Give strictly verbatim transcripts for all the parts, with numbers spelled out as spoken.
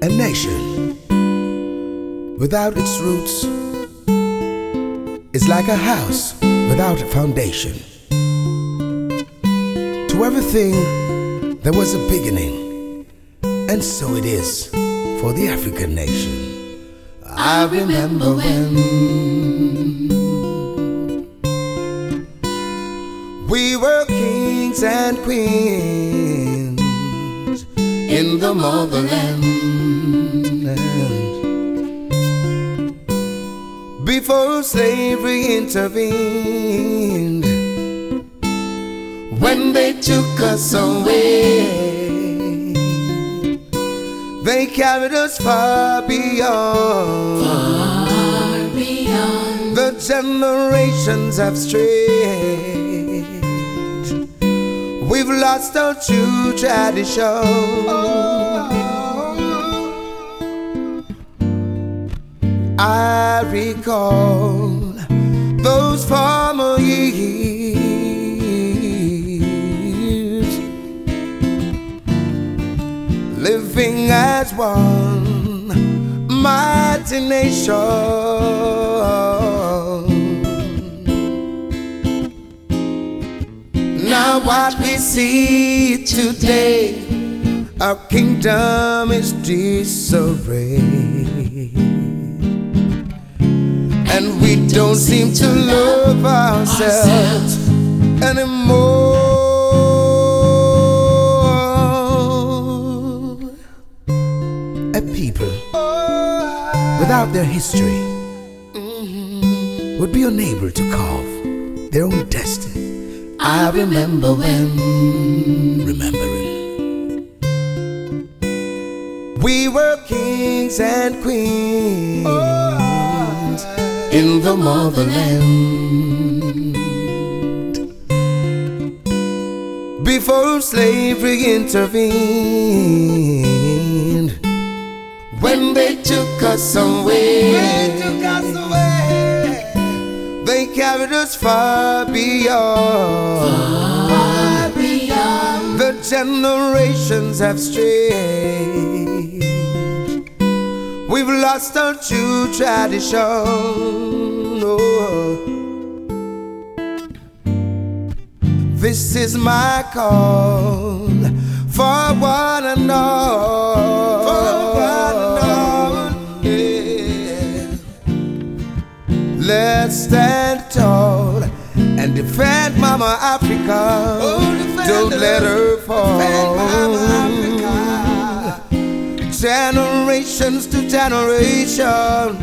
A nation without its roots is like a house without a foundation. To everything there was a beginning, and so it is for the African nation. I remember when we were kings and queens in the motherland. Before slavery intervened, when they took us away, they carried us far beyond, far beyond. The generations have strayed. We've lost our true tradition. Oh. I recall those former years, living as one mighty nation. Now what we see today, our kingdom is disarray. And we don't seem to love ourselves anymore. A people without their history would be unable to carve their own destiny. I remember when, remembering, we were kings and queens in the motherland. Before slavery intervened, when they took us away, they, took us away. They carried us far beyond, far beyond. The generations have strayed. We've lost our true tradition. Oh. This is my call for one and all. For one and all. Yeah. Let's stand tall and defend Mama Africa. Oh, defend Don't her. Let her fall. Defend Mama Africa. Generations to generation,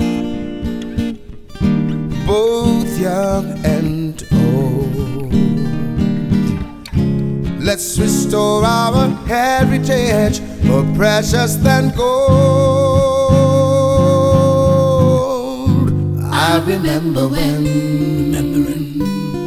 both young and old. Let's restore our heritage, more precious than gold. I remember when, remembering,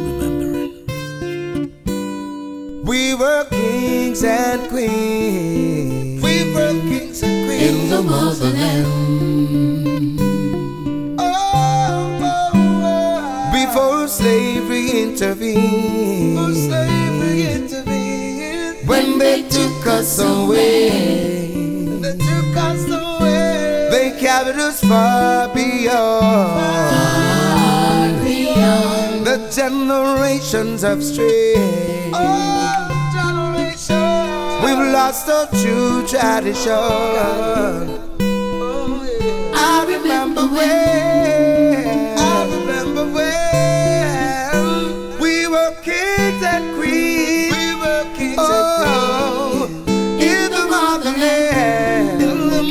remembering, we were kings and queens. We were kings and queens in the motherland. Oh, oh, oh. Before slavery intervened, Before slavery intervened. When they took us away, they took us away. They carried us far beyond, far beyond. The generations have strayed. Oh, we've lost our true tradition. Oh, yeah. I remember when, I remember when we were kings and queens. We were kings oh, and queens in the motherland, in the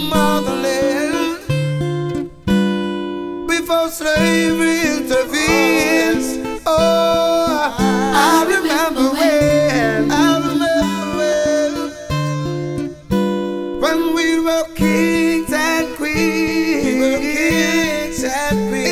motherland. Before slavery intervenes. Oh, I remember when, I when we were kings and queens, we were kings and queens.